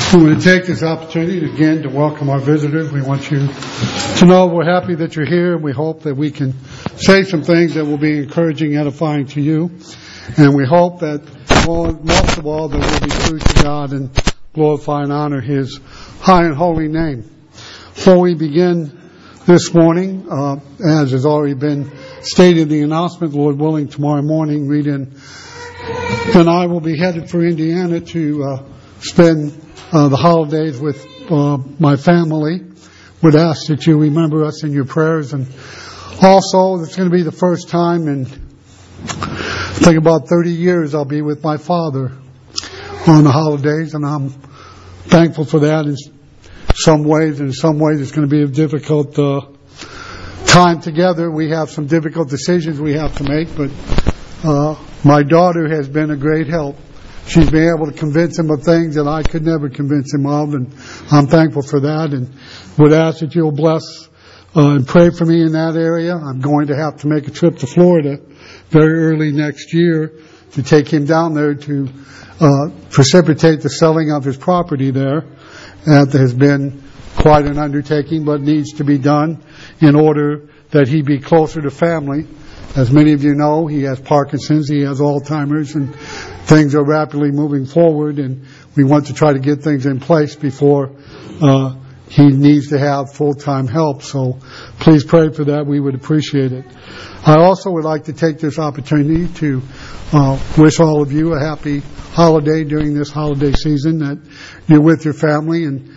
We want to take this opportunity again to welcome our visitors. We want you to know we're happy that you're here. We hope that we can say some things that will be encouraging, edifying to you. And we hope that most of all that we'll be true to God and glorify and honor His high and holy name. Before we begin this morning, as has already been stated in the announcement, Lord willing, tomorrow morning, Rita and I will be headed for Indiana to spend the holidays with my family. Would ask that you remember us in your prayers. And also, it's going to be the first time in, I think, about 30 years I'll be with my father on the holidays, and I'm thankful for that in some ways. And in some ways, it's going to be a difficult time together. We have some difficult decisions we have to make, but my daughter has been a great help. She's been able to convince him of things that I could never convince him of, and I'm thankful for that, and would ask that you'll bless and pray for me in that area. I'm going to have to make a trip to Florida very early next year to take him down there to precipitate the selling of his property there. That has been quite an undertaking, but needs to be done in order that he be closer to family. As many of you know, he has Parkinson's, he has Alzheimer's, and things are rapidly moving forward, and we want to try to get things in place before he needs to have full-time help. So please pray for that. We would appreciate it. I also would like to take this opportunity to wish all of you a happy holiday during this holiday season, that you're with your family. And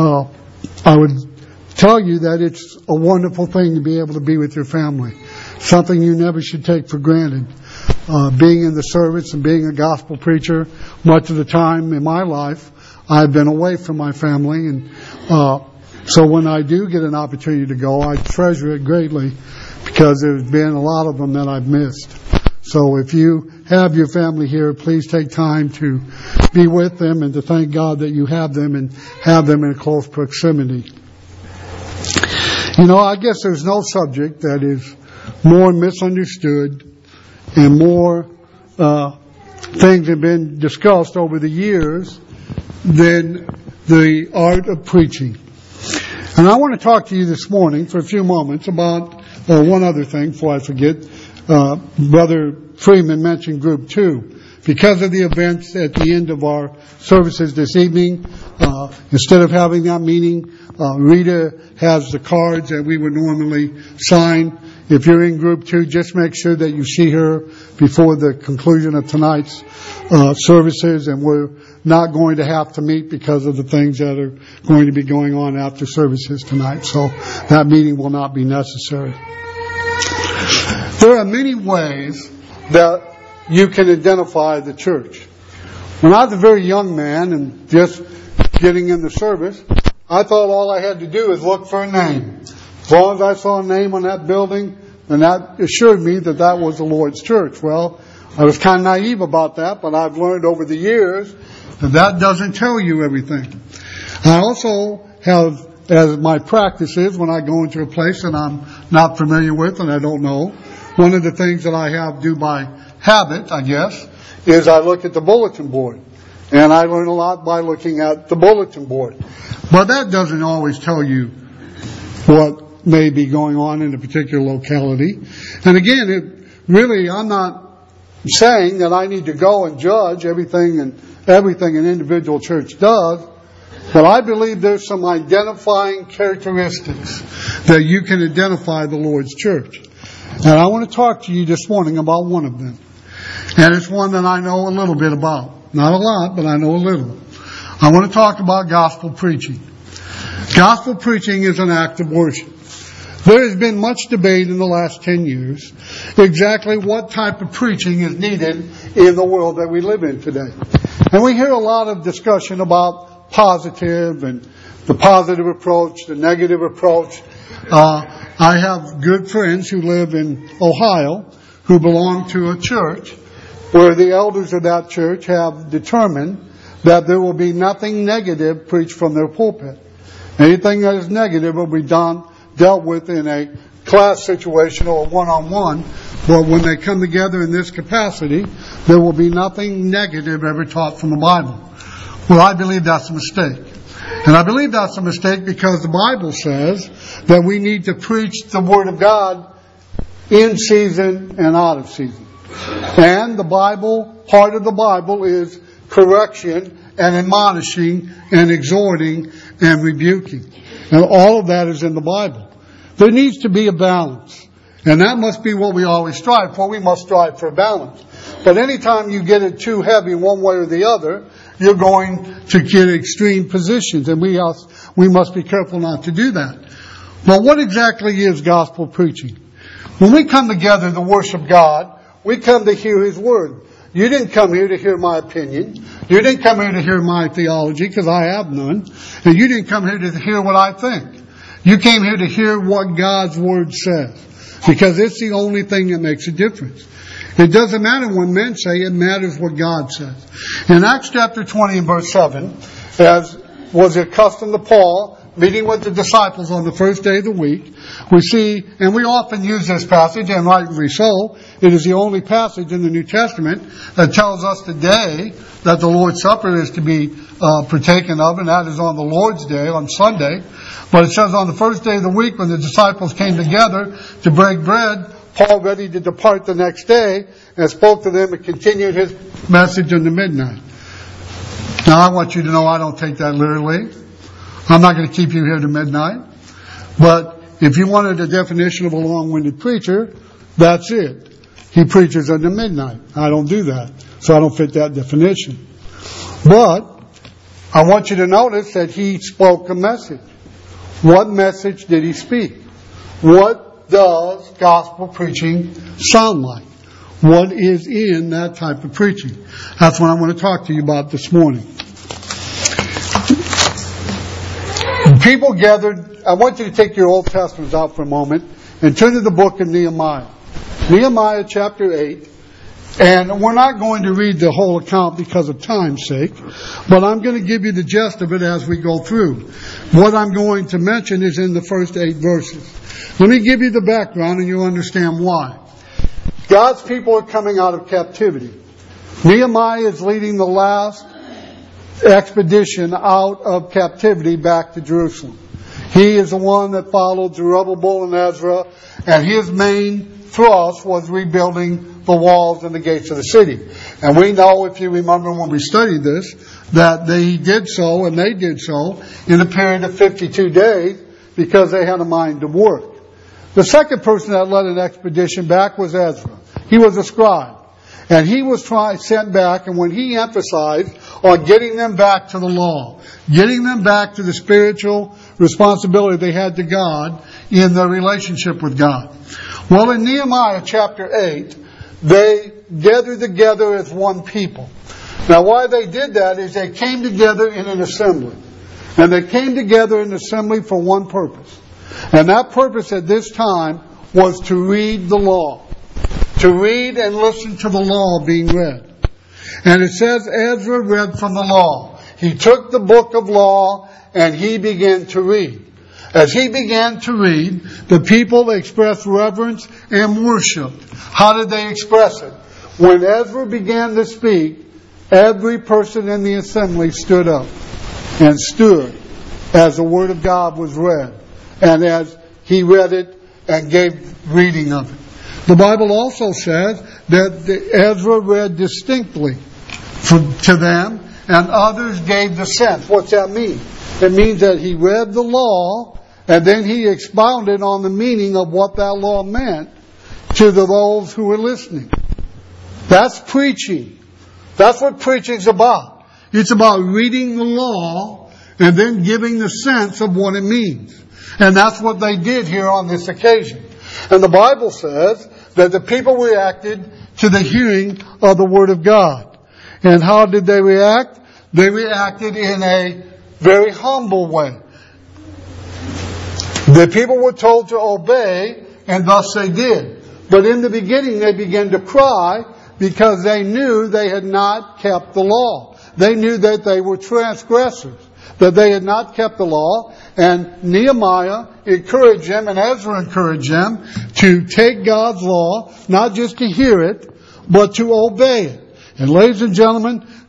I would tell you that it's a wonderful thing to be able to be with your family. Something you never should take for granted. Being in the service and being a gospel preacher, much of the time in my life, I've been away from my family. And so when I do get an opportunity to go, I treasure it greatly, because there's been a lot of them that I've missed. So if you have your family here, please take time to be with them and to thank God that you have them and have them in close proximity. You know, I guess there's no subject that is more misunderstood and more things have been discussed over the years than the art of preaching. And I want to talk to you this morning for a few moments about one other thing before I forget. Brother Freeman mentioned Group 2. Because of the events at the end of our services this evening, instead of having that meeting, Rita has the cards that we would normally sign. If you're in Group 2, just make sure that you see her before the conclusion of tonight's services, and we're not going to have to meet because of the things that are going to be going on after services tonight. So that meeting will not be necessary. There are many ways that you can identify the church. When I was a very young man and just getting in the service, I thought all I had to do was look for a name. As long as I saw a name on that building, then that assured me that that was the Lord's church. Well, I was kind of naive about that, but I've learned over the years that that doesn't tell you everything. I also have, as my practice is, when I go into a place that I'm not familiar with and I don't know, one of the things that I have do by habit, I guess, is I look at the bulletin board. And I learn a lot by looking at the bulletin board. But that doesn't always tell you what may be going on in a particular locality. And again, I'm not saying that I need to go and judge everything an individual church does, but I believe there's some identifying characteristics that you can identify the Lord's church. And I want to talk to you this morning about one of them. And it's one that I know a little bit about. Not a lot, but I know a little. I want to talk about gospel preaching. Gospel preaching is an act of worship. There has been much debate in the last 10 years exactly what type of preaching is needed in the world that we live in today. And we hear a lot of discussion about positive and the positive approach, the negative approach. I have good friends who live in Ohio who belong to a church where the elders of that church have determined that there will be nothing negative preached from their pulpit. Anything that is negative will be dealt with in a class situation or one-on-one. But when they come together in this capacity, there will be nothing negative ever taught from the Bible. Well, I believe that's a mistake. And I believe that's a mistake because the Bible says that we need to preach the Word of God in season and out of season. And the Bible, part of the Bible is correction and admonishing and exhorting and rebuking. And all of that is in the Bible. There needs to be a balance. And that must be what we always strive for. We must strive for a balance. But anytime you get it too heavy one way or the other, you're going to get extreme positions. And we must be careful not to do that. But what exactly is gospel preaching? When we come together to worship God, we come to hear His Word. You didn't come here to hear my opinion. You didn't come here to hear my theology, because I have none. And you didn't come here to hear what I think. You came here to hear what God's Word says. Because it's the only thing that makes a difference. It doesn't matter what men say, it matters what God says. In Acts chapter 20 and verse 7, as was the custom of Paul, meeting with the disciples on the first day of the week, we see, and we often use this passage, and rightly so, it is the only passage in the New Testament that tells us today that the Lord's Supper is to be partaken of, and that is on the Lord's Day, on Sunday. But it says on the first day of the week when the disciples came together to break bread, Paul, ready to depart the next day, and spoke to them and continued his message until midnight. Now I want you to know I don't take that literally. I'm not going to keep you here to midnight. But if you wanted a definition of a long-winded preacher, that's it. He preaches until midnight. I don't do that. So I don't fit that definition. But I want you to notice that he spoke a message. What message did he speak? What does gospel preaching sound like? What is in that type of preaching? That's what I want to talk to you about this morning. People gathered. I want you to take your Old Testaments out for a moment and turn to the book of Nehemiah. Nehemiah chapter 8. And we're not going to read the whole account because of time's sake, but I'm going to give you the gist of it as we go through. What I'm going to mention is in the first 8 verses. Let me give you the background and you'll understand why. God's people are coming out of captivity. Nehemiah is leading the last expedition out of captivity back to Jerusalem. He is the one that followed Zerubbabel and Ezra, and his main thrust was rebuilding the walls and the gates of the city. And we know, if you remember when we studied this, that they did so, and they did so, in a period of 52 days, because they had a mind to work. The second person that led an expedition back was Ezra. He was a scribe. And he was sent back, and when he emphasized on getting them back to the law, getting them back to the spiritual responsibility they had to God in their relationship with God. Well, in Nehemiah chapter 8, they gathered together as one people. Now, why they did that is they came together in an assembly. And they came together in an assembly for one purpose. And that purpose at this time was to read the law. To read and listen to the law being read. And it says Ezra read from the law. He took the book of law and he began to read. As he began to read, the people expressed reverence and worship. How did they express it? When Ezra began to speak, every person in the assembly stood up and stood as the Word of God was read. And as he read it and gave reading of it. The Bible also says that Ezra read distinctly to them and others gave the sense. What's that mean? It means that he read the law and then he expounded on the meaning of what that law meant to those who were listening. That's preaching. That's what preaching's about. It's about reading the law and then giving the sense of what it means. And that's what they did here on this occasion. And the Bible says that the people reacted to the hearing of the Word of God. And how did they react? They reacted in a very humble way. The people were told to obey, and thus they did. But in the beginning they began to cry because they knew they had not kept the law. They knew that they were transgressors, that they had not kept the law. And Nehemiah encouraged them, and Ezra encouraged them to take God's law, not just to hear it, but to obey it. And ladies and gentlemen,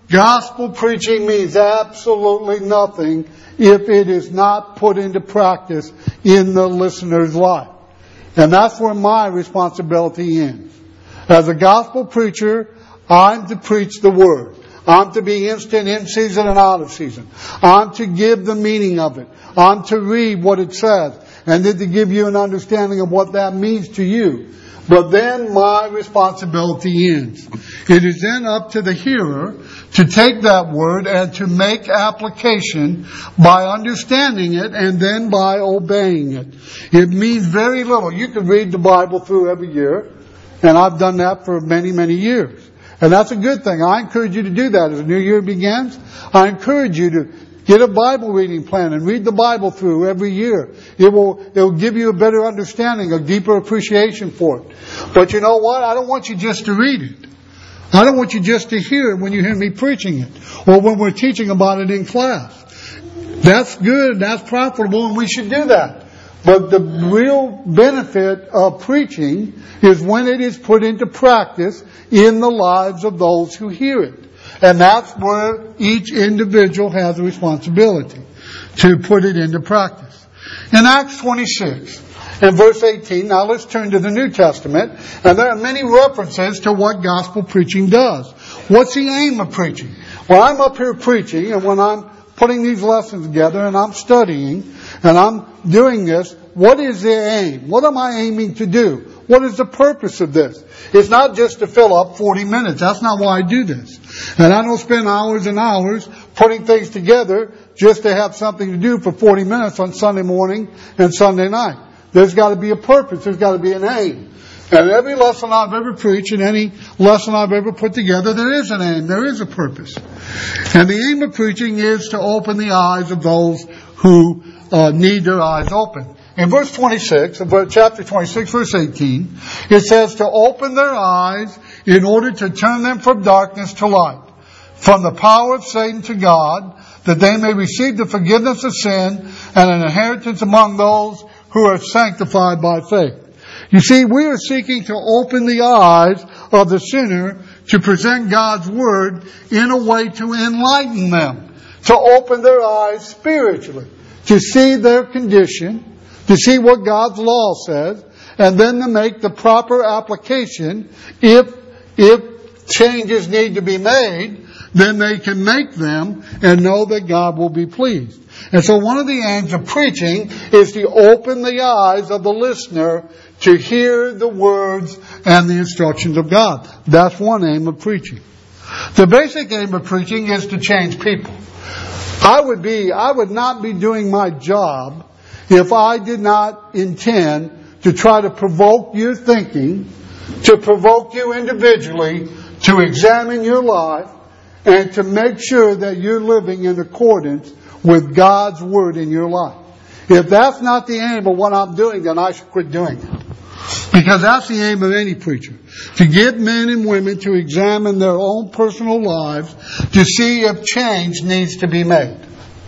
Gospel preaching means absolutely nothing if it is not put into practice in the listener's life. And that's where my responsibility ends. As a gospel preacher, I'm to preach the Word. I'm to be instant in season and out of season. I'm to give the meaning of it. I'm to read what it says, and then to give you an understanding of what that means to you. But then my responsibility ends. It is then up to the hearer to take that word and to make application by understanding it and then by obeying it. It means very little. You can read the Bible through every year, and I've done that for many, many years. And that's a good thing. I encourage you to do that. As the new year begins, I encourage you to get a Bible reading plan and read the Bible through every year. It will give you a better understanding, a deeper appreciation for it. But you know what? I don't want you just to read it. I don't want you just to hear it when you hear me preaching it or when we're teaching about it in class. That's good, that's profitable, and we should do that. But the real benefit of preaching is when it is put into practice in the lives of those who hear it. And that's where each individual has a responsibility to put it into practice. In Acts 26, in verse 18, now let's turn to the New Testament, and there are many references to what gospel preaching does. What's the aim of preaching? When I'm up here preaching, and when I'm putting these lessons together, and I'm studying, and I'm doing this, what is the aim? What am I aiming to do? What is the purpose of this? It's not just to fill up 40 minutes. That's not why I do this. And I don't spend hours and hours putting things together just to have something to do for 40 minutes on Sunday morning and Sunday night. There's got to be a purpose. There's got to be an aim. And every lesson I've ever preached and any lesson I've ever put together, there is an aim. There is a purpose. And the aim of preaching is to open the eyes of those who need their eyes open. In verse 26, chapter 26, verse 18, it says to open their eyes in order to turn them from darkness to light, from the power of Satan to God, that they may receive the forgiveness of sin and an inheritance among those who are sanctified by faith. You see, we are seeking to open the eyes of the sinner to present God's Word in a way to enlighten them, to open their eyes spiritually, to see their condition, to see what God's law says, and then to make the proper application. If changes need to be made, then they can make them and know that God will be pleased. And so one of the aims of preaching is to open the eyes of the listener to hear the words and the instructions of God. That's one aim of preaching. The basic aim of preaching is to change people. I would not be doing my job if I did not intend to try to provoke your thinking, to provoke you individually, to examine your life, and to make sure that you're living in accordance with God's Word in your life. If that's not the aim of what I'm doing, then I should quit doing it. Because that's the aim of any preacher. To get men and women to examine their own personal lives to see if change needs to be made.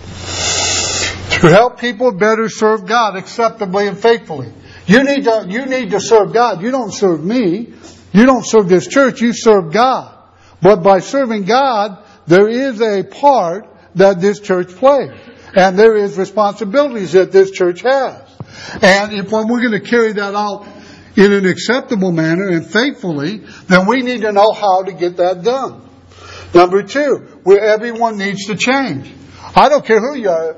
To help people better serve God acceptably and faithfully. You need to serve God. You don't serve me. You don't serve this church. You serve God. But by serving God, there is a part that this church plays. And there is responsibilities that this church has. And when we're going to carry that out in an acceptable manner and faithfully, then we need to know how to get that done. Number two, where everyone needs to change. I don't care who you are.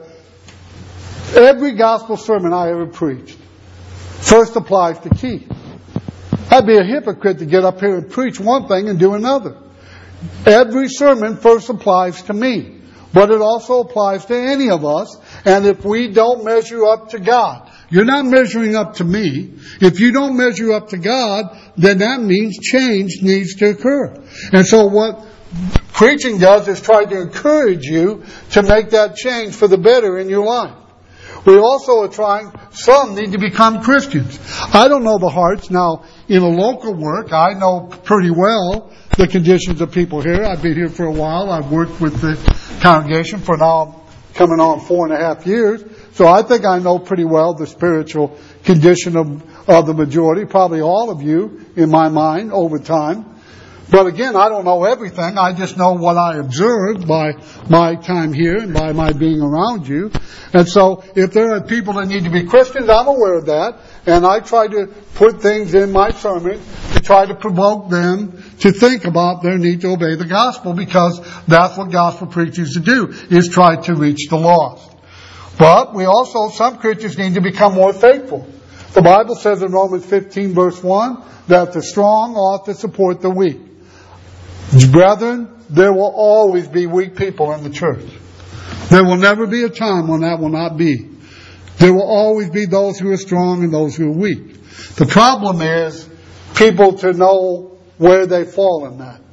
Every gospel sermon I ever preached first applies to Keith. I'd be a hypocrite to get up here and preach one thing and do another. Every sermon first applies to me, but it also applies to any of us. And if we don't measure up to God, you're not measuring up to me. If you don't measure up to God, then that means change needs to occur. And so what preaching does is try to encourage you to make that change for the better in your life. We also are some need to become Christians. I don't know the hearts. Now, in a local work, I know pretty well the conditions of people here. I've been here for a while. I've worked with the congregation for now coming on 4.5 years. So I think I know pretty well the spiritual condition of the majority, probably all of you in my mind over time. But again, I don't know everything. I just know what I observed by my time here and by my being around you. And so if there are people that need to be Christians, I'm aware of that. And I try to put things in my sermon to try to provoke them to think about their need to obey the gospel, because that's what gospel preachers do, is try to reach the lost. But we also, some Christians need to become more faithful. The Bible says in Romans 15 verse 1 that the strong ought to support the weak. Brethren, there will always be weak people in the church. There will never be a time when that will not be. There will always be those who are strong and those who are weak. The problem is people to know where they fall in that.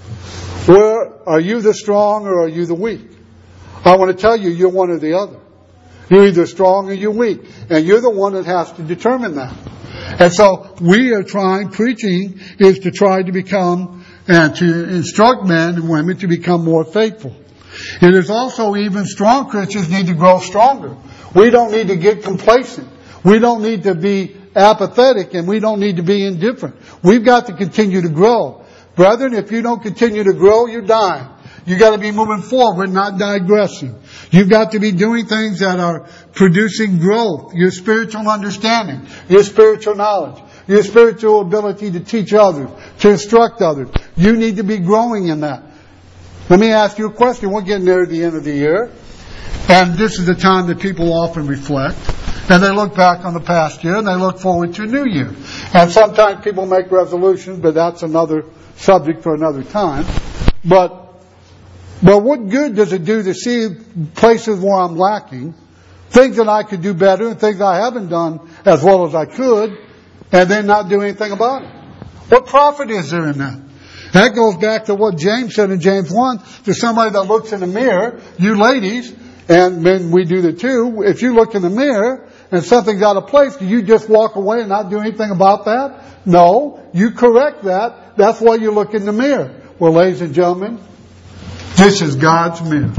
Where are you the strong or are you the weak? I want to tell you, you're one or the other. You're either strong or you're weak. And you're the one that has to determine that. And so we are preaching is to try to become and to instruct men and women to become more faithful. It is also even strong Christians need to grow stronger. We don't need to get complacent. We don't need to be apathetic, and we don't need to be indifferent. We've got to continue to grow. Brethren, if you don't continue to grow, you're dying. You've got to be moving forward, not digressing. You've got to be doing things that are producing growth, your spiritual understanding, your spiritual knowledge, your spiritual ability to teach others, to instruct others. You need to be growing in that. Let me ask you a question. We're getting near the end of the year, and this is the time that people often reflect, and they look back on the past year, and they look forward to a new year. And sometimes people make resolutions, but that's another subject for another time. But what good does it do to see places where I'm lacking, things that I could do better, and things I haven't done as well as I could, and then not do anything about it? What profit is there in that? That goes back to what James said in James 1, to somebody that looks in the mirror, you ladies, and men, we do that too, if you look in the mirror and something's out of place, do you just walk away and not do anything about that? No, you correct that. That's why you look in the mirror. Well, ladies and gentlemen, this is God's mirror.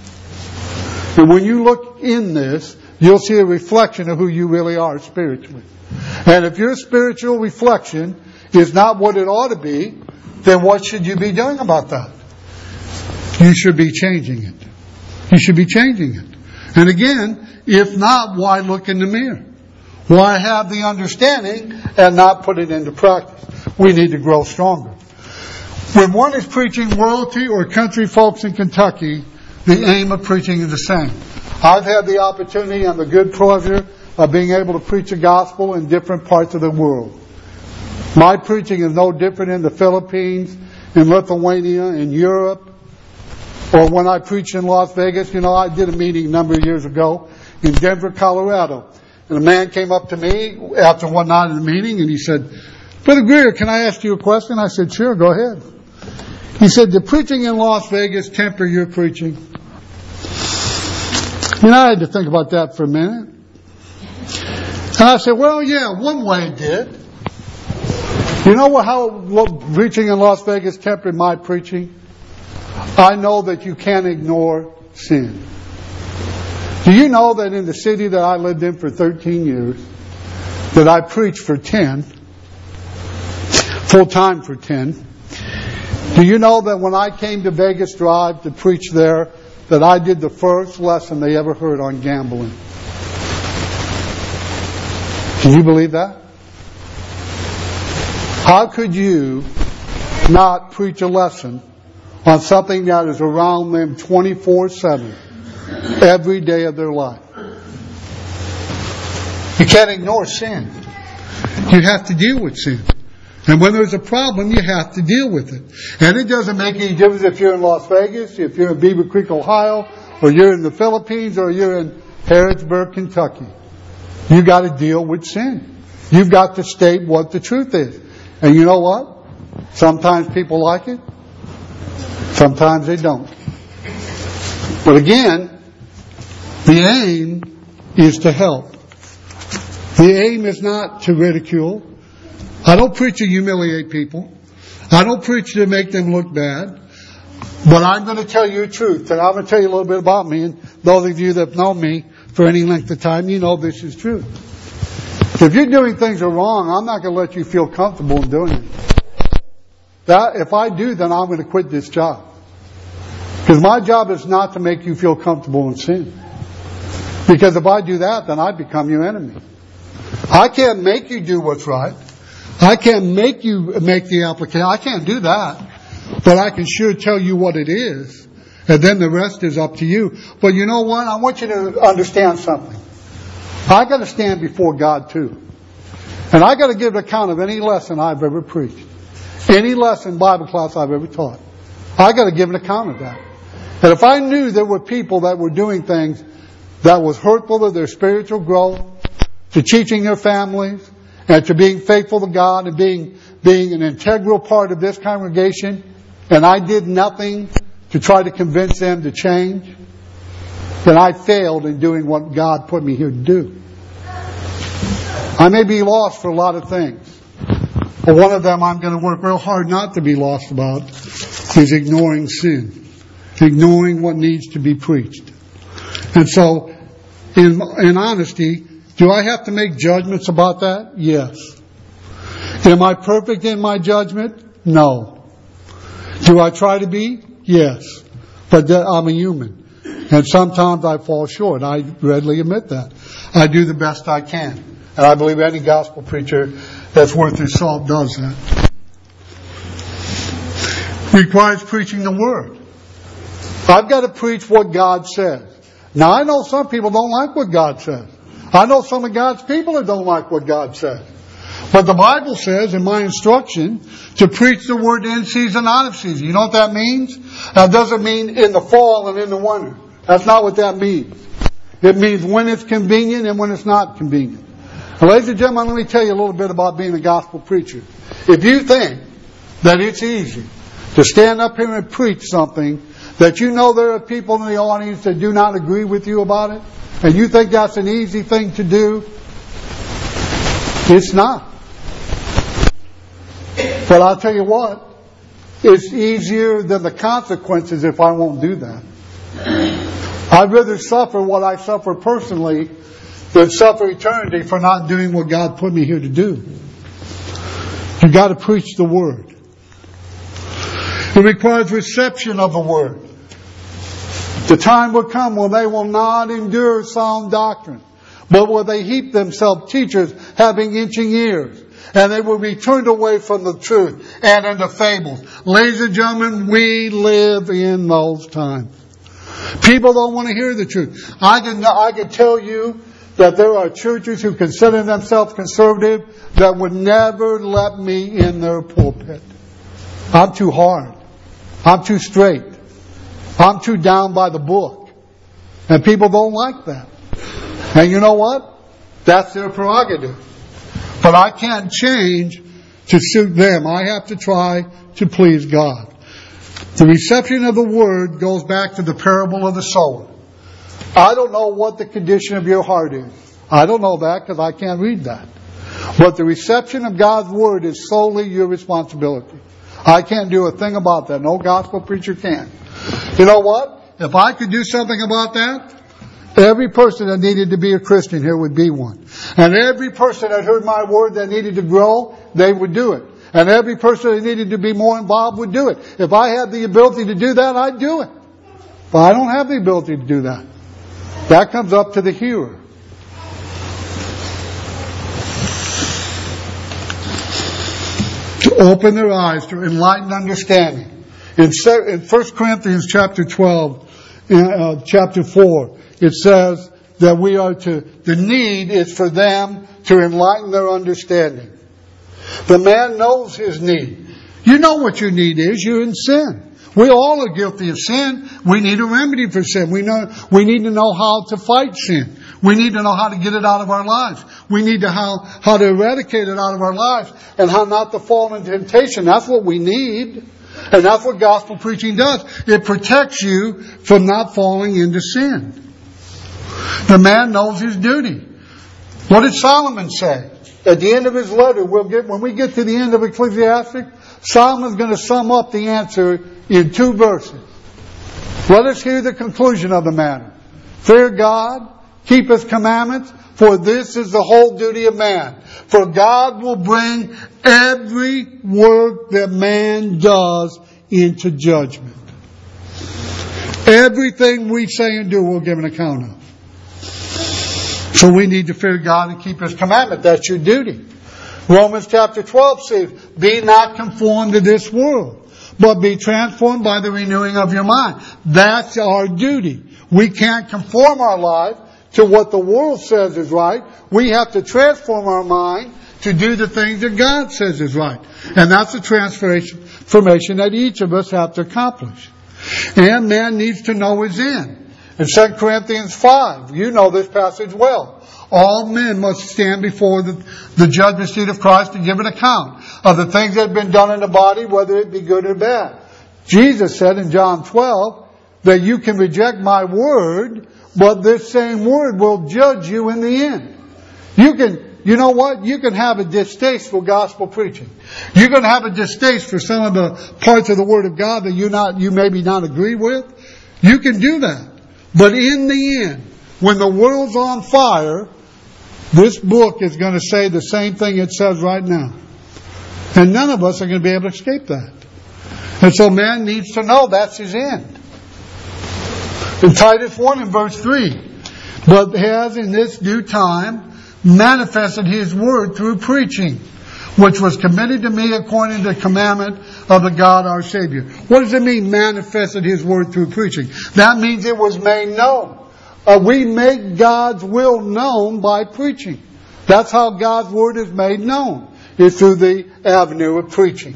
And when you look in this, you'll see a reflection of who you really are spiritually. And if your spiritual reflection is not what it ought to be, then what should you be doing about that? You should be changing it. You should be changing it. And again, if not, why look in the mirror? Why have the understanding and not put it into practice? We need to grow stronger. When one is preaching royalty or country folks in Kentucky, the aim of preaching is the same. I've had the opportunity and the good pleasure of being able to preach the gospel in different parts of the world. My preaching is no different in the Philippines, in Lithuania, in Europe, or when I preached in Las Vegas. You know, I did a meeting a number of years ago in Denver, Colorado. And a man came up to me after one night of the meeting and he said, "Brother Greer, can I ask you a question?" I said, "Sure, go ahead." He said, "Did preaching in Las Vegas temper your preaching?" You know, I had to think about that for a minute. And I said, "Well, yeah, one way it did." You know how preaching in Las Vegas tempered my preaching? I know that you can't ignore sin. Do you know that in the city that I lived in for 13 years, that I preached for 10, full time for 10? Do you know that when I came to Vegas Drive to preach there, that I did the first lesson they ever heard on gambling? Can you believe that? How could you not preach a lesson on something that is around them 24/7, every day of their life? You can't ignore sin. You have to deal with sin. And when there's a problem, you have to deal with it. And it doesn't make any difference if you're in Las Vegas, if you're in Beaver Creek, Ohio, or you're in the Philippines, or you're in Harrodsburg, Kentucky. You got to deal with sin. You've got to state what the truth is. And you know what? Sometimes people like it. Sometimes they don't. But again, the aim is to help. The aim is not to ridicule. I don't preach to humiliate people. I don't preach to make them look bad. But I'm going to tell you the truth. And I'm going to tell you a little bit about me. And those of you that have known me for any length of time, you know this is true. If you're doing things that are wrong, I'm not going to let you feel comfortable in doing it. if I do, then I'm going to quit this job. Because my job is not to make you feel comfortable in sin. Because if I do that, then I become your enemy. I can't make you do what's right. I can't make you make the application. I can't do that. But I can sure tell you what it is. And then the rest is up to you. But you know what? I want you to understand something. I got to stand before God too. And I got to give account of any lesson I've ever preached. Any lesson, Bible class I've ever taught. I got to give an account of that. And if I knew there were people that were doing things that was hurtful to their spiritual growth, to teaching their families, and to being faithful to God and being an integral part of this congregation, and I did nothing to try to convince them to change, then I failed in doing what God put me here to do. I may be lost for a lot of things, but one of them I'm going to work real hard not to be lost about is ignoring sin, ignoring what needs to be preached. And so, in honesty, do I have to make judgments about that? Yes. Am I perfect in my judgment? No. Do I try to be? Yes. But I'm a human. And sometimes I fall short. I readily admit that. I do the best I can. And I believe any gospel preacher that's worth his salt does that. Requires preaching the Word. I've got to preach what God says. Now I know some people don't like what God says. I know some of God's people that don't like what God says. But the Bible says in my instruction to preach the Word in season, out of season. You know what that means? That doesn't mean in the fall and in the winter. That's not what that means. It means when it's convenient and when it's not convenient. Now, ladies and gentlemen, let me tell you a little bit about being a gospel preacher. If you think that it's easy to stand up here and preach something that you know there are people in the audience that do not agree with you about it, and you think that's an easy thing to do, it's not. But I'll tell you what, it's easier than the consequences if I won't do that. I'd rather suffer what I suffer personally than suffer eternity for not doing what God put me here to do. You've got to preach the Word. It requires reception of the Word. The time will come when they will not endure sound doctrine, but will they heap themselves teachers having itching ears, and they will be turned away from the truth and into fables. Ladies and gentlemen, we live in those times. People don't want to hear the truth. I can tell you that there are churches who consider themselves conservative that would never let me in their pulpit. I'm too hard. I'm too straight. I'm too down by the book. And people don't like that. And you know what? That's their prerogative. But I can't change to suit them. I have to try to please God. The reception of the Word goes back to the parable of the sower. I don't know what the condition of your heart is. I don't know that because I can't read that. But the reception of God's Word is solely your responsibility. I can't do a thing about that. No gospel preacher can. You know what? If I could do something about that, every person that needed to be a Christian here would be one. And every person that heard my word that needed to grow, they would do it. And every person that needed to be more involved would do it. If I had the ability to do that, I'd do it. But I don't have the ability to do that. That comes up to the hearer. To open their eyes, to enlighten understanding. In 1 Corinthians chapter 12, chapter 4, it says that the need is for them to enlighten their understanding. The man knows his need. You know what your need is. You're in sin. We all are guilty of sin. We need a remedy for sin. We need to know how to fight sin. We need to know how to get it out of our lives. We need to how to eradicate it out of our lives and how not to fall into temptation. That's what we need. And that's what gospel preaching does. It protects you from not falling into sin. The man knows his duty. What did Solomon say? At the end of his letter, when we get to the end of Ecclesiastes, Solomon's going to sum up the answer in 2 verses. Let us hear the conclusion of the matter. Fear God, keep His commandments, for For this is the whole duty of man. For God will bring every work that man does into judgment. Everything we say and do, we'll give an account of. So we need to fear God and keep His commandment. That's your duty. Romans chapter 12 says, be not conformed to this world, but be transformed by the renewing of your mind. That's our duty. We can't conform our life to what the world says is right. We have to transform our mind to do the things that God says is right. And that's the transformation that each of us have to accomplish. And man needs to know his end. In 2 Corinthians 5, you know this passage well. All men must stand before the judgment seat of Christ to give an account of the things that have been done in the body, whether it be good or bad. Jesus said in John 12 that you can reject my word, but this same word will judge you in the end. You know what? You can have a distaste for gospel preaching. You can have a distaste for some of the parts of the Word of God that you maybe not agree with. You can do that. But in the end, when the world's on fire, this book is going to say the same thing it says right now. And none of us are going to be able to escape that. And so man needs to know that's his end. In Titus 1 and verse 3, but has in this due time manifested His word through preaching, which was committed to me according to the commandment of the God our Savior. What does it mean, manifested His word through preaching? That means it was made known. We make God's will known by preaching. That's how God's word is made known. It's through the avenue of preaching.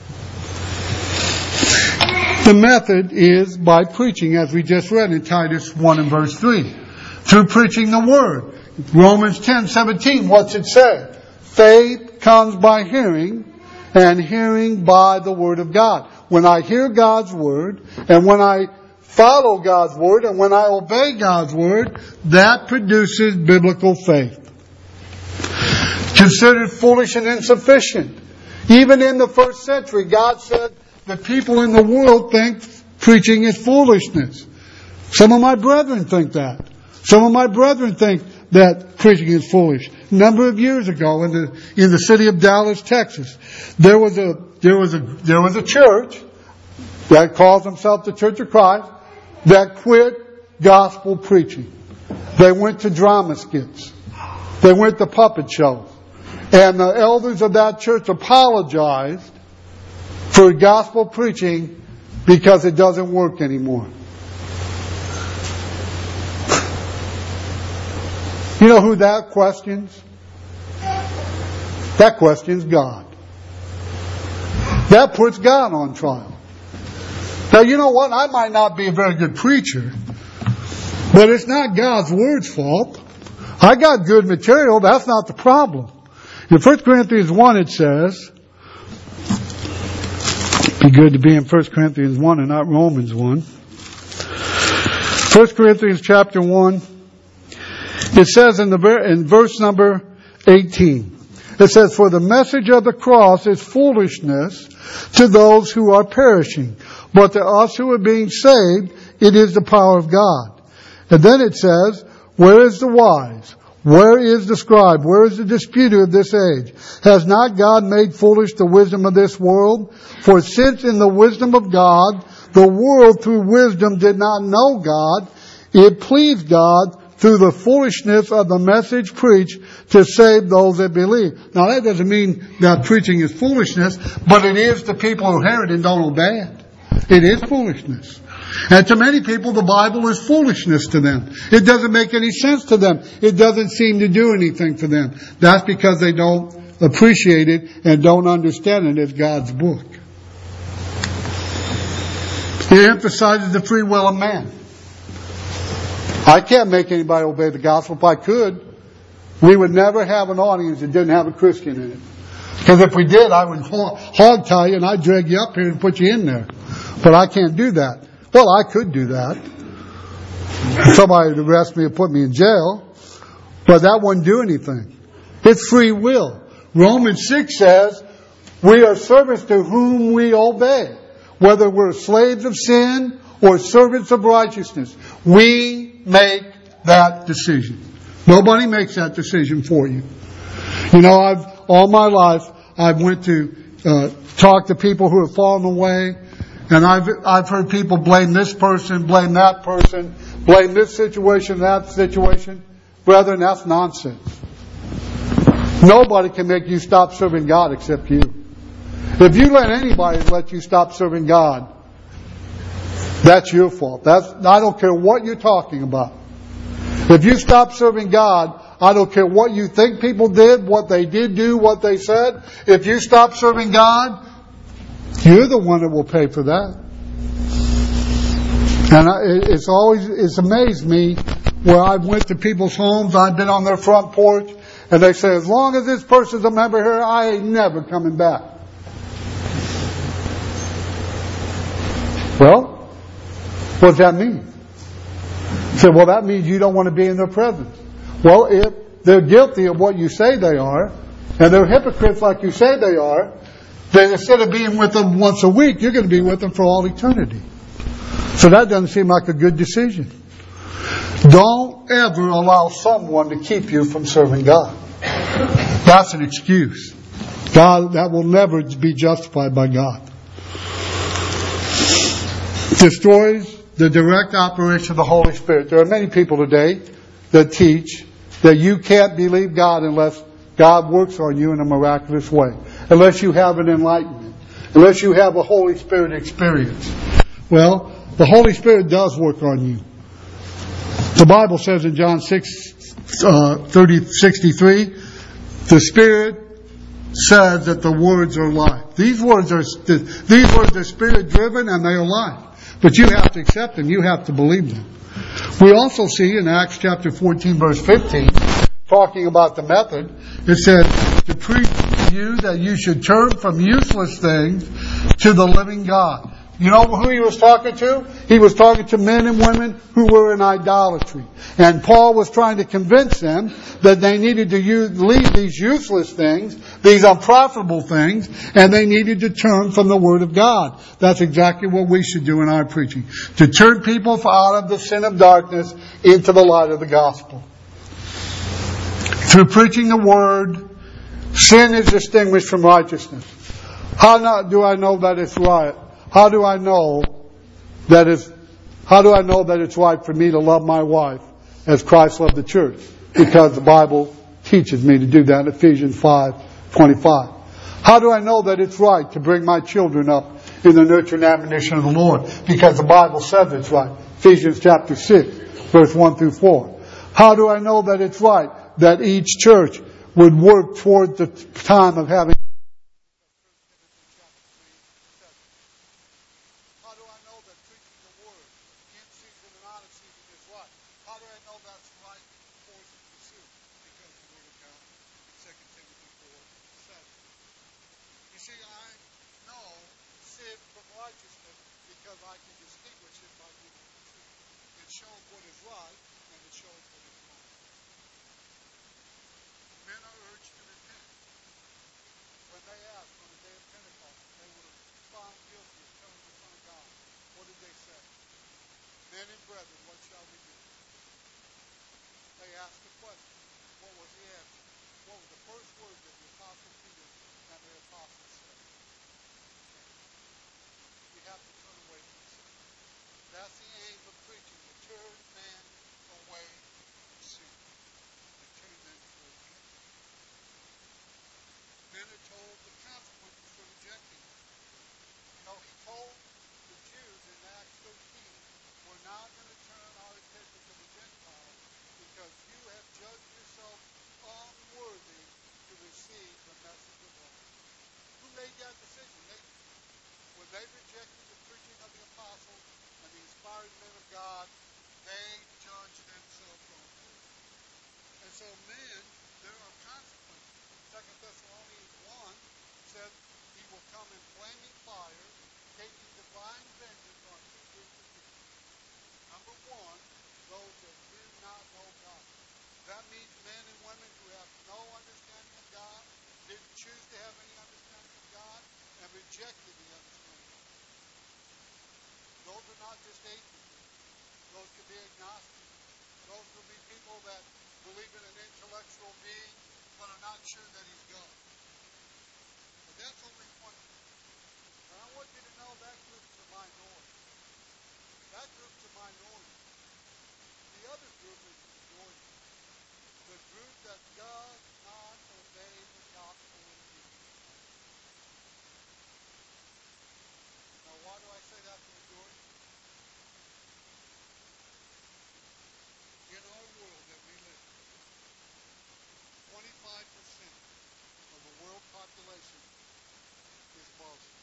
The method is by preaching, as we just read in Titus 1 and verse 3. Through preaching the word. Romans 10:17, what's it say? Faith comes by hearing, and hearing by the word of God. When I hear God's word, and when I follow God's word, and when I obey God's word, that produces biblical faith. Considered foolish and insufficient. Even in the first century, God said that people in the world think preaching is foolishness. Some of my brethren think that. Some of my brethren think that preaching is foolish. A number of years ago, in the city of Dallas, Texas, there was a church that calls themselves the Church of Christ that quit gospel preaching. They went to drama skits. They went to puppet shows. And the elders of that church apologized for gospel preaching because it doesn't work anymore. You know who that questions? That questions God. That puts God on trial. Now you know what? I might not be a very good preacher, but it's not God's word's fault. I got good material. That's not the problem. In 1 Corinthians 1 it says, it'd be good to be in 1 Corinthians 1 and not Romans 1. 1 Corinthians chapter 1, it says in verse number 18, it says, for the message of the cross is foolishness to those who are perishing, but to us who are being saved, it is the power of God. And then it says, where is the wise? Where is the scribe? Where is the disputer of this age? Has not God made foolish the wisdom of this world? For since in the wisdom of God, the world through wisdom did not know God, it pleased God through the foolishness of the message preached to save those that believe. Now that doesn't mean that preaching is foolishness, but it is to people who hear it and don't obey it. It is foolishness. And to many people, the Bible is foolishness to them. It doesn't make any sense to them. It doesn't seem to do anything for them. That's because they don't appreciate it and don't understand it as God's book. It emphasizes the free will of man. I can't make anybody obey the gospel. If I could, we would never have an audience that didn't have a Christian in it. Because if we did, I would hog tie you and I'd drag you up here and put you in there. But I can't do that. Well, I could do that. Somebody would arrest me and put me in jail. But that wouldn't do anything. It's free will. Romans 6 says, we are servants to whom we obey. Whether we're slaves of sin or servants of righteousness. We make that decision. Nobody makes that decision for you. You know, all my life, I've went to talk to people who have fallen away, and I've heard people blame this person, blame that person, blame this situation, that situation. Brethren, that's nonsense. Nobody can make you stop serving God except you. If you let anybody let you stop serving God, that's your fault. I don't care what you're talking about. If you stop serving God, I don't care what you think people did, what they did do, what they said. If you stop serving God, you're the one that will pay for that. And it's amazed me where I went to people's homes, I've been on their front porch, and they say, as long as this person's a member here, I ain't never coming back. Well, what does that mean? You say, well, that means you don't want to be in their presence. Well, if they're guilty of what you say they are, and they're hypocrites like you say they are, then instead of being with them once a week, you're going to be with them for all eternity. So that doesn't seem like a good decision. Don't ever allow someone to keep you from serving God. That's an excuse. God, that will never be justified by God. Destroys the direct operation of the Holy Spirit. There are many people today that teach that you can't believe God unless God works on you in a miraculous way. Unless you have an enlightenment. Unless you have a Holy Spirit experience. Well, the Holy Spirit does work on you. The Bible says in John 6:63, the Spirit says that the words are life. These words are Spirit driven and they are life. But you have to accept them. You have to believe them. We also see in Acts chapter 14 verse 15, talking about the method, it said, to preach to you that you should turn from useless things to the living God. You know who he was talking to? He was talking to men and women who were in idolatry. And Paul was trying to convince them that they needed to leave these useless things, these unprofitable things, and they needed to turn from the Word of God. That's exactly what we should do in our preaching. To turn people out of the sin of darkness into the light of the gospel. Through preaching the Word, sin is distinguished from righteousness. How do I know that it's right? How do I know that it's right for me to love my wife as Christ loved the church? Because the Bible teaches me to do that in Ephesians 5:25. How do I know that it's right to bring my children up in the nurture and admonition of the Lord? Because the Bible says it's right. Ephesians chapter 6, verse 1 through 4. How do I know that it's right that each church would work toward the time of having men and brethren, what shall we do? They asked the question. What was the answer? What was the first word that the Apostle Peter and the apostles said? We have to turn away from sin. That's the aim of preaching, to turn men away from sin. To turn them toward Him. Men are told the consequences for rejecting Him. You know, He told the Jews in Acts 13, we're not going to turn our attention to the Gentiles because you have judged yourself unworthy to receive the message of life. Who made that decision? When they rejected the preaching of the apostles and the inspired men of God, they judged themselves unworthy. And so men, there are consequences. 2 Thessalonians 1 said, He will come in flaming fire, taking divine vengeance on two groups of people. Number one, those that do not know God. That means men and women who have no understanding of God, didn't choose to have any understanding of God, and rejected the understanding of God. Those are not just atheists. Those could be agnostics. Those could be people that believe in an intellectual being, but are not sure that he's God. But that's only one group. And I want you to know that group's a minority. That group's a minority. The other group is the majority. The group that does not obey the gospel of Jesus Christ. Now, why do I say that's the majority? In our world that we live in, 25% of the world population is Muslim.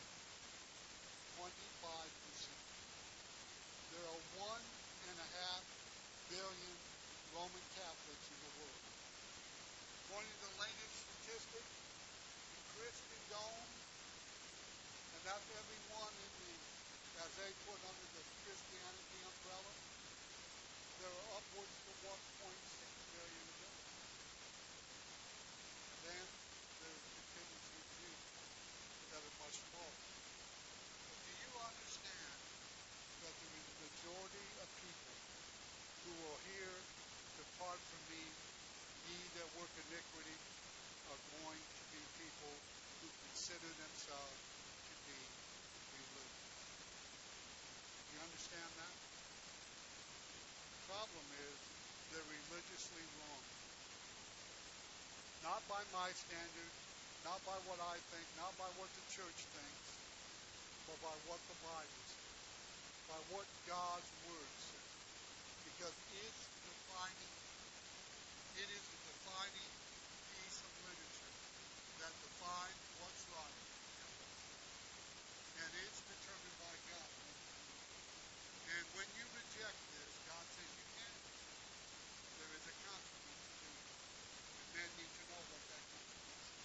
25%. There are 1.5 billion Roman Catholics in the world. According to the latest statistics, in Christendom, and that's everyone in the, as they put under the Christianity umbrella, there are upwards to 1.6 billion of them. And then there's the contingency of Jews that are much smaller. But do you understand that there is a majority of people who will hear, "Depart from me, ye that work iniquity," are going to be people who consider themselves to be religious. You understand that? The problem is they're religiously wrong. Not by my standards, not by what I think, not by what the church thinks, but by what the Bible says, by what God's Word says. Because it is a defining piece of literature that defines what's right and what's wrong. And it's determined by God. And when you reject this, God says you can't. There is a consequence to it. And men need to know what that consequence is.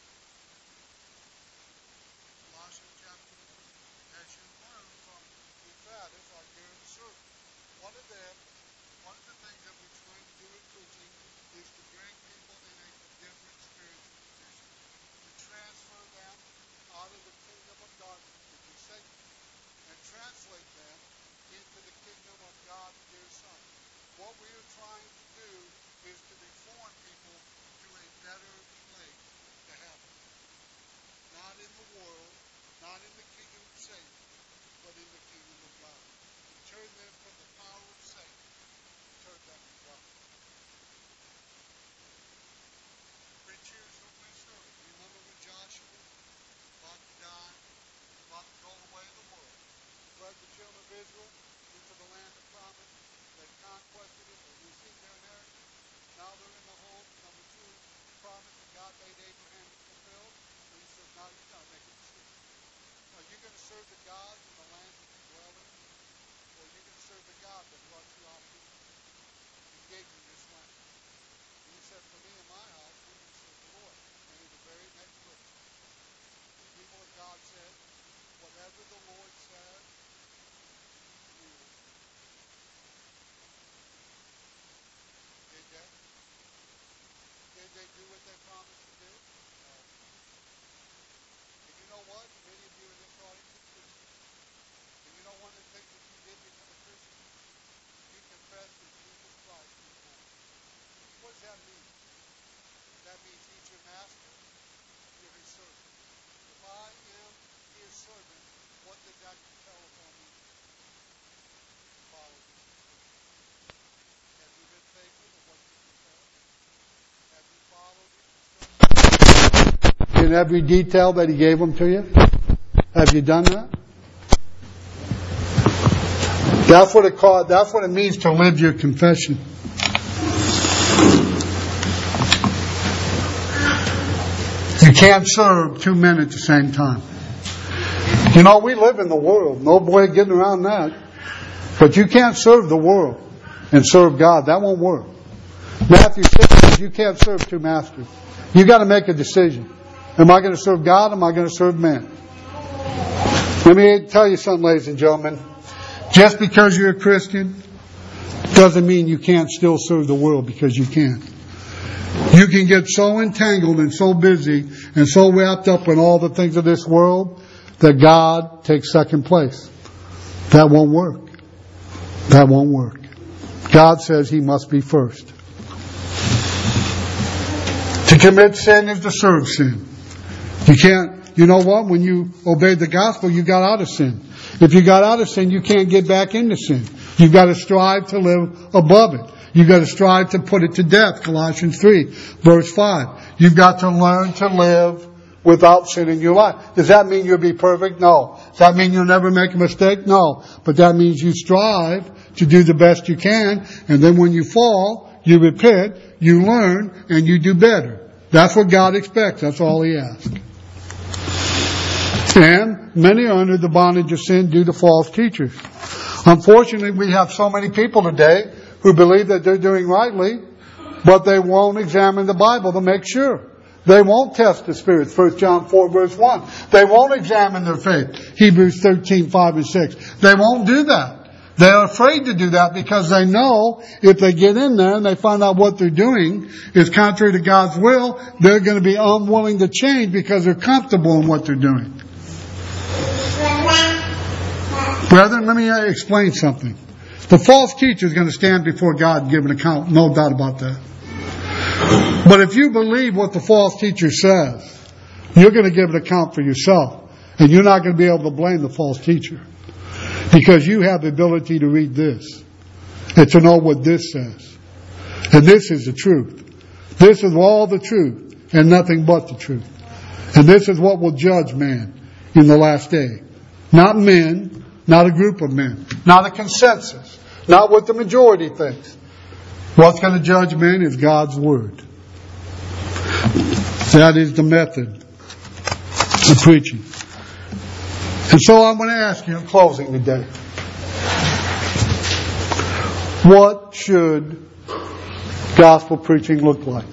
Colossians chapter 1. As you learn from Epaphras, our dear servant. One of the things that we're trying to do in preaching is to bring people in a different spiritual position. To transfer them out of the kingdom of darkness, which is Satan, and translate them into the kingdom of God's dear Son. What we are trying to do is to reform people to a better place to heaven. Not in the world, not in the kingdom of Satan, but in the kingdom of God. To turn them from the power of Satan, to turn them to God. Which is who we serve. Remember when Joshua was about to die, about to go the way of the world, led the children of Israel into the land of promise. They conquested it, they received their inheritance. Now they're in the home. Number 2, promise that God made Abraham to fulfill. So he says, now you got to make a decision. Are you going to serve the gods in the land that you dwell in? Or are you going to serve the God that brought you out of Egypt and gave you this land? And he said, for me and my house, we're going to serve the Lord. And in the very next verse, the people of God said, whatever the Lord says, we will do. Did they? Did they do what they promised to do? No. And you know what? Many of you in this audience are Christians. And you know one of the things that you did become a Christian? You confessed that Jesus Christ is Lord. What does that mean? That means he's your master, you're his servant. If I am his servant, what does that tell upon me? Follow his instructions. Have you been faithful to what you confess? Have you followed his instructions? In every detail that he gave them to you? Have you done that? That's what it means to live your confession. You can't serve 2 men at the same time. You know, we live in the world. No way getting around that. But you can't serve the world and serve God. That won't work. Matthew 6 says you can't serve 2 masters. You got to make a decision. Am I going to serve God? Am I going to serve man? Let me tell you something, ladies and gentlemen. Just because you're a Christian doesn't mean you can't still serve the world, because you can. You can get so entangled and so busy and so wrapped up in all the things of this world that God takes second place. That won't work. That won't work. God says he must be first. To commit sin is to serve sin. You can't, you know what? When you obeyed the gospel, you got out of sin. If you got out of sin, you can't get back into sin. You've got to strive to live above it. You've got to strive to put it to death. Colossians 3, verse 5. You've got to learn to live without sin in your life. Does that mean you'll be perfect? No. Does that mean you'll never make a mistake? No. But that means you strive to do the best you can, and then when you fall, you repent, you learn, and you do better. That's what God expects. That's all He asks. And many are under the bondage of sin due to false teachers. Unfortunately, we have so many people today who believe that they're doing rightly, but they won't examine the Bible to make sure. They won't test the spirits. 1 John 4 verse 1. They won't examine their faith. Hebrews 13, 5 and 6. They won't do that. They're afraid to do that because they know if they get in there and they find out what they're doing is contrary to God's will, they're going to be unwilling to change because they're comfortable in what they're doing. Brethren, let me explain something. The false teacher is going to stand before God and give an account. No doubt about that. But if you believe what the false teacher says, you're going to give an account for yourself. And you're not going to be able to blame the false teacher. Because you have the ability to read this. And to know what this says. And this is the truth. This is all the truth. And nothing but the truth. And this is what will judge man in the last day. Not men. Not a group of men. Not a consensus. Not what the majority thinks. What's going to judge men is God's Word. That is the method of preaching. And so I'm going to ask you in closing today. What should gospel preaching look like?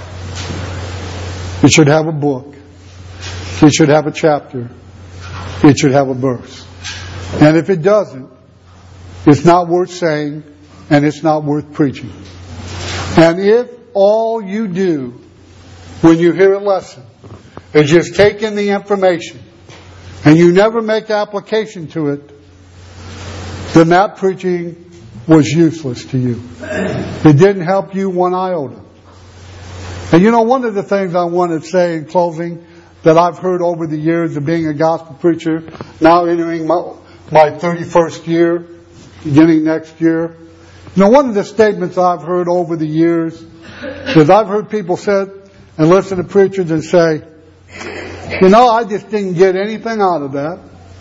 It should have a book. It should have a chapter. It should have a verse. And if it doesn't, it's not worth saying and it's not worth preaching. And if all you do when you hear a lesson is just take in the information and you never make application to it, then that preaching was useless to you. It didn't help you one iota. And you know, one of the things I want to say in closing that I've heard over the years of being a gospel preacher, now entering my 31st year, beginning next year. You know, one of the statements I've heard over the years is I've heard people sit and listen to preachers and say, you know, I just didn't get anything out of that.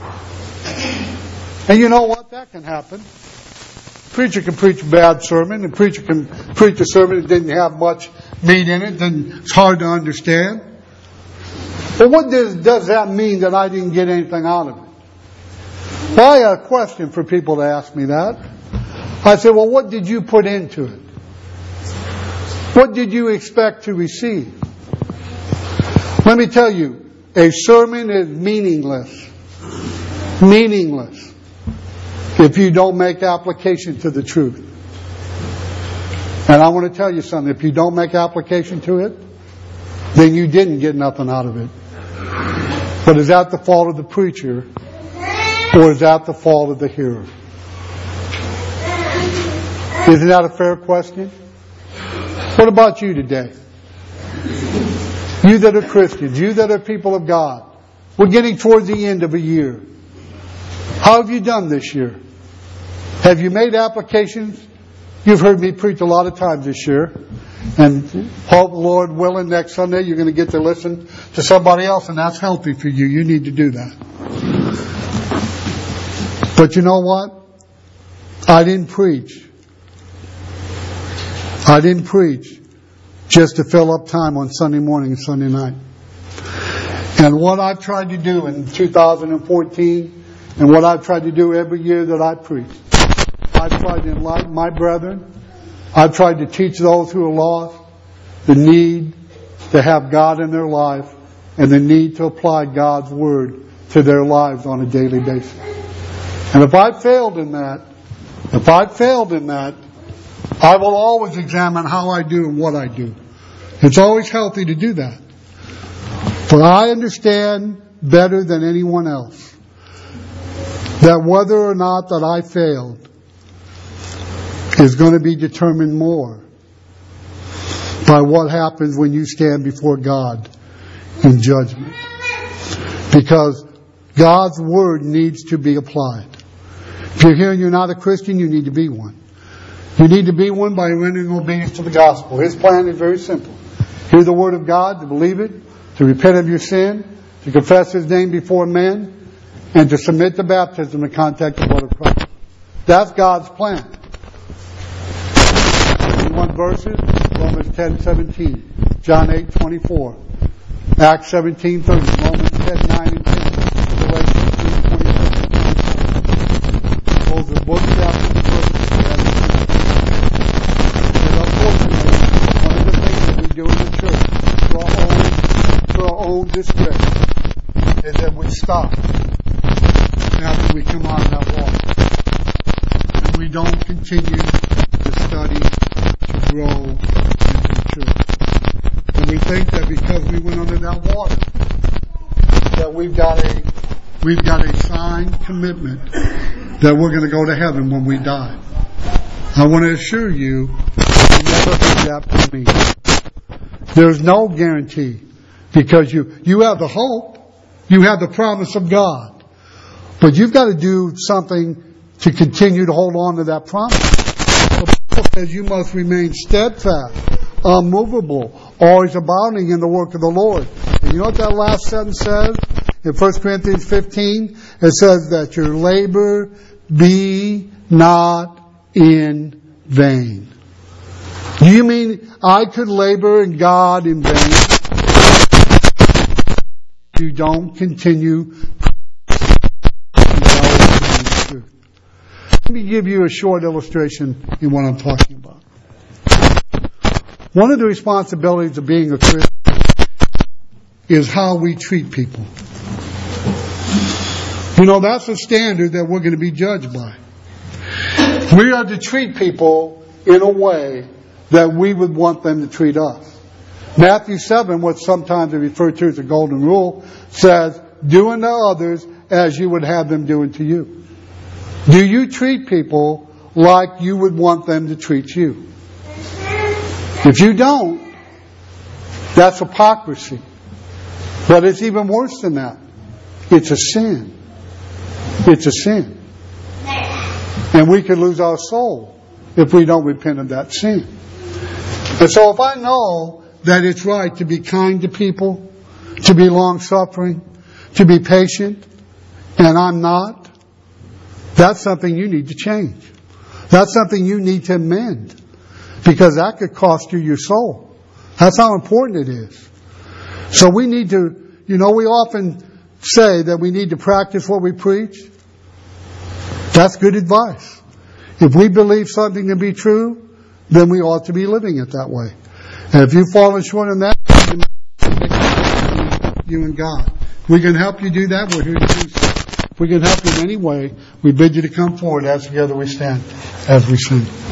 And you know what? That can happen. A preacher can preach a bad sermon. A preacher can preach a sermon that didn't have much meat in it, then it's hard to understand. But what does that mean that I didn't get anything out of it? Well, I got a question for people to ask me that. I said, well, what did you put into it? What did you expect to receive? Let me tell you, a sermon is meaningless. Meaningless. If you don't make application to the truth. And I want to tell you something. If you don't make application to it, then you didn't get nothing out of it. But is that the fault of the preacher? Or is that the fault of the hearer? Isn't that a fair question? What about you today? You that are Christians, you that are people of God. We're getting towards the end of a year. How have you done this year? Have you made applications? You've heard me preach a lot of times this year. And hope, Lord willing, next Sunday you're going to get to listen to somebody else, and that's healthy for you. You need to do that. But you know what? I didn't preach. I didn't preach just to fill up time on Sunday morning and Sunday night. And what I've tried to do in 2014, and what I've tried to do every year that I preach, I've tried to enlighten my brethren. I've tried to teach those who are lost the need to have God in their life and the need to apply God's Word to their lives on a daily basis. And if I failed in that, I will always examine how I do and what I do. It's always healthy to do that. For I understand better than anyone else that whether or not that I failed is going to be determined more by what happens when you stand before God in judgment. Because God's Word needs to be applied. If you're here and you're not a Christian, you need to be one. You need to be one by rendering obedience to the gospel. His plan is very simple. Hear the Word of God, to believe it, to repent of your sin, to confess His name before men, and to submit to baptism and contact the blood of Christ. That's God's plan. 21 verses, Romans 10:17, John 8:24, Acts 17:30, Romans 10:9 and 10, Galatians 3:27. Those are book chapters and verses. And unfortunately, one of the things that we do in the church, to our own disgrace, is that we stop after we come out of that water. And we don't continue to study, to grow, and to mature. And we think that because we went under that water, that we've got a signed commitment that we're going to go to heaven when we die. I want to assure you, you never heard that from me. There's no guarantee, because you have the hope, you have the promise of God. But you've got to do something to continue to hold on to that promise. The Bible says you must remain steadfast, unmovable, always abounding in the work of the Lord. And you know what that last sentence says? In 1 Corinthians 15, it says that your labor be not in vain. Do you mean I could labor in God in vain? You don't continue. Let me give you a short illustration in what I'm talking about. One of the responsibilities of being a Christian is how we treat people. You know, that's a standard that we're going to be judged by. We are to treat people in a way that we would want them to treat us. Matthew 7, what sometimes is referred to as the golden rule, says, do unto others as you would have them do unto you. Do you treat people like you would want them to treat you? If you don't, that's hypocrisy. But it's even worse than that. It's a sin. It's a sin. And we could lose our soul if we don't repent of that sin. And so if I know that it's right to be kind to people, to be long-suffering, to be patient, and I'm not, that's something you need to change. That's something you need to amend. Because that could cost you your soul. That's how important it is. So we need to, we often say that we need to practice what we preach. That's good advice. If we believe something to be true, then we ought to be living it that way. And if you've fallen short in that, you and God. We can help you do that. We're here to do so. If we can help you in any way, we bid you to come forward as together we stand, as we sing.